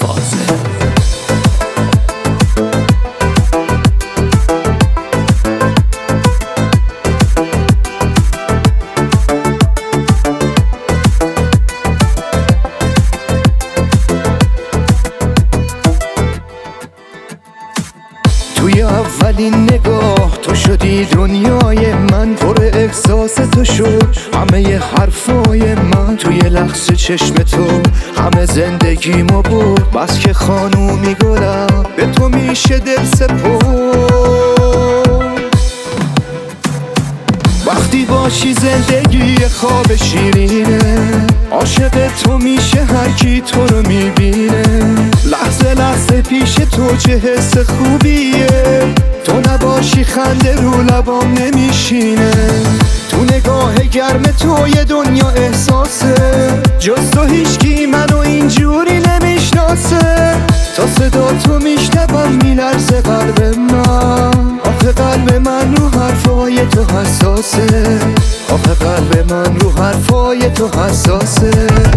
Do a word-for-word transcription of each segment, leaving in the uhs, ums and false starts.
تازه. توی اولین نگاه تو شدی دنیای من، پر احساس تو شد همه حرفای من. توی لحظه چشم تو همه زندگیمو بود، بس که خانومی گلم به تو میشه دل سپرد. وقتی باشی زندگی خواب شیرینه، عاشق تو میشه هر کی تو رو میبینه. لحظه لحظه پیش تو چه حس خوبیه، تو نباشی خنده رو لبام نمیشینه. تو نگاه گرم تو یه دنیا احساسه، جز تو هیچکی منو اینجوری نمیشناسه. تا صدا تو میشنوم میلرزه قلب من، آخه قلب من رو حرفای تو حساسه. آخه قلب من رو حرفای تو حساسه.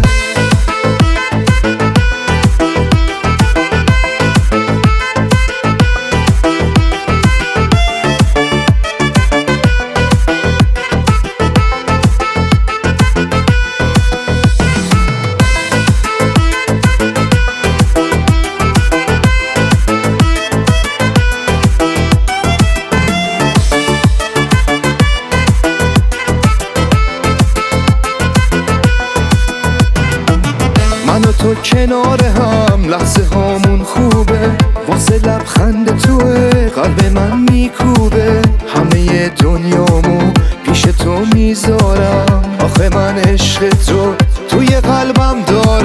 من و تو کنار هم لحظه هامون خوبه، واسه لبخند توه قلب من میکوبه. همه دنیامو پیش تو میذارم، آخه من عشق تو توی قلبم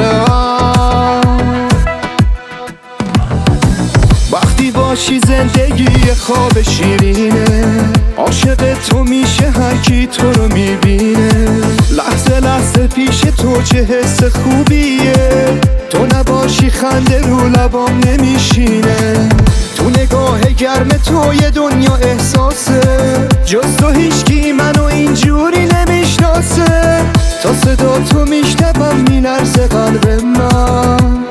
دارم. وقتی باشی زندگی خواب شیرینه، عاشق تو میشه هر کی تو رو میبینه. لحظه لحظه پیش تو چه حس خوبیه، تو نباشی خنده رو لبام نمیشینه. تو نگاه گرم تو یه دنیا احساسه، جز تو هیچکی منو اینجوری نمیشناسه. تا صدا تو میشنوم میلرزه قلب من،